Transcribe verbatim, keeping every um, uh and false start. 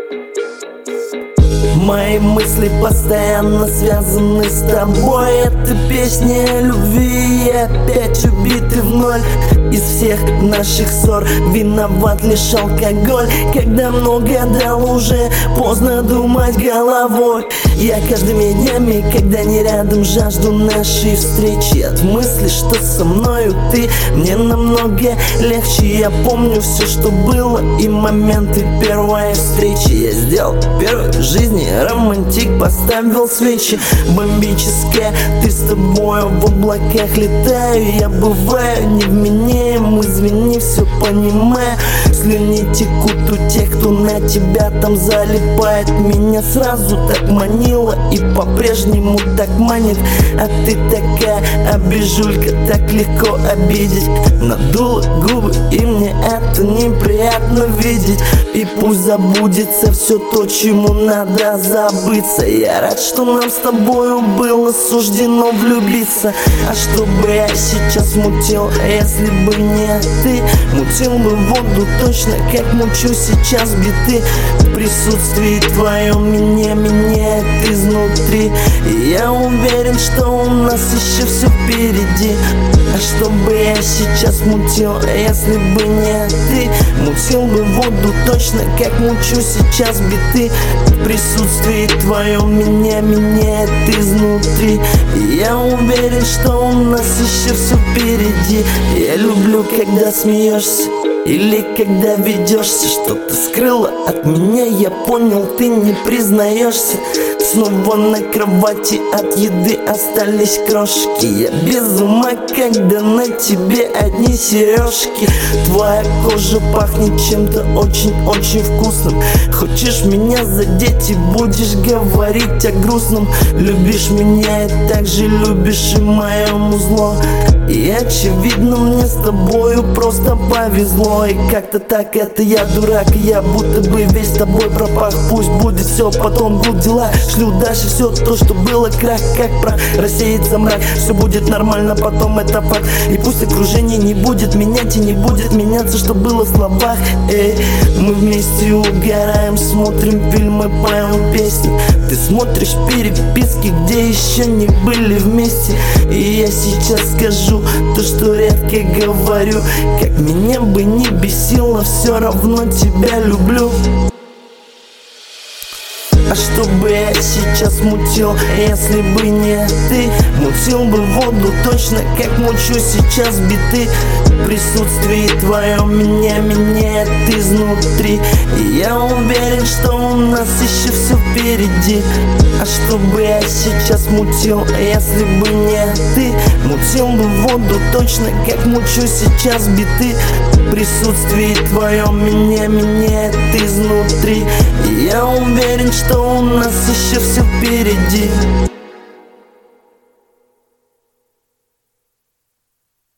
Мои мысли постоянно связаны с тобой. Это песня о любви, и опять убитый в ноль. Из всех наших ссор виноват лишь алкоголь. Когда много дал, уже поздно думать головой. Я каждыми днями, когда не рядом, жажду нашей встречи. От мысли, что со мною ты, мне намного легче. Я помню все, что было, и моменты первой встречи. Я сделал первый в жизни романтик, поставил свечи. Бомбическая, ты с тобою в облаках летаю. Я бываю невменяем, извини, все понимаю. Слюни текут у тех, кто на тебя там залипает. Меня сразу так манило и по-прежнему так манит. А ты такая обижулька, так легко обидеть. Надула губы, и мне это неприятно видеть. И пусть забудется все то, чему надо забыться. Я рад, что нам с тобою было суждено влюбиться. А что бы я сейчас мутил, если бы не ты? Мутил бы воду точно, как мучу сейчас биты. В присутствии твоем меня меняет изнутри. И я уверен, что у нас еще все впереди. А что бы я сейчас мутил, если бы не ты? Мутил бы воду точно, как мучу сейчас биты. В присутствии твоем меня меняет изнутри. И я уверен, что у нас еще все впереди. Я люблю, когда смеешься или когда ведешься. Что-то скрыла от меня, я понял, ты не признаешься. Снова на кровати, от еды остались крошки. Я без ума, когда на тебе одни сережки. Твоя кожа пахнет чем-то очень-очень вкусным. Хочешь меня задеть и будешь говорить о грустном. Любишь меня и так же любишь и моему зло. И очевидно, мне с тобою просто повезло. И как-то так это я дурак, и я будто бы весь тобой пропах. Пусть будет все, потом будут дела. Шлю дальше все то, что было крах, как прах. Рассеется мрак, все будет нормально, потом это факт. И пусть окружение не будет менять и не будет меняться, что было в словах. Эй, мы вместе угораем, смотрим фильмы, поем песни. Ты смотришь переписки, где еще не были вместе. И я сейчас скажу то, что редко говорю. Как меня бы не бесило, все равно тебя люблю. А что бы я сейчас мутил, если бы не ты? Мутил бы воду точно, как мучу сейчас биты. В присутствии твоем меня меняет изнутри. И я уверен, что у нас еще все впереди. А что бы я сейчас мутил, если бы не ты? Мутил бы воду точно, как мучу сейчас биты. В присутствии твоем меня меняет изнутри. И я уверен, что у нас еще все впереди.